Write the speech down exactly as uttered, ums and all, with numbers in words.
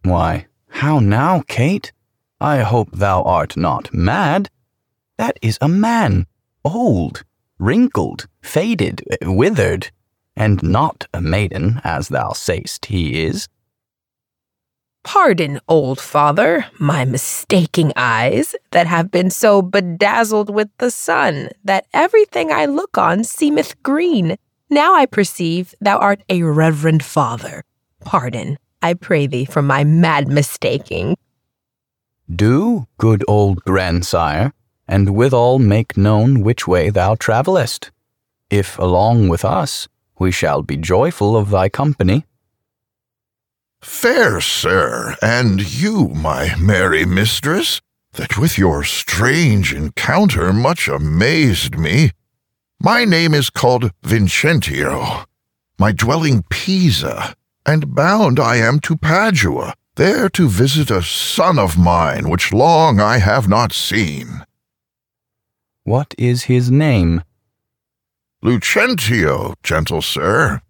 Why, how now, Kate? I hope thou art not mad. That is a man, old, wrinkled, faded, withered, and not a maiden, as thou say'st he is. Pardon, old father, my mistaking eyes, that have been so bedazzled with the sun, that everything I look on seemeth green. Now I perceive thou art a reverend father. Pardon, I pray thee, for my mad mistaking. Do, good old grandsire, and withal make known which way thou travellest. If along with us, we shall be joyful of thy company. Fair sir, and you, my merry mistress, that with your strange encounter much amazed me. My name is called Vincentio, my dwelling Pisa, and bound I am to Padua, there to visit a son of mine, which long I have not seen. What is his name? Lucentio, gentle sir.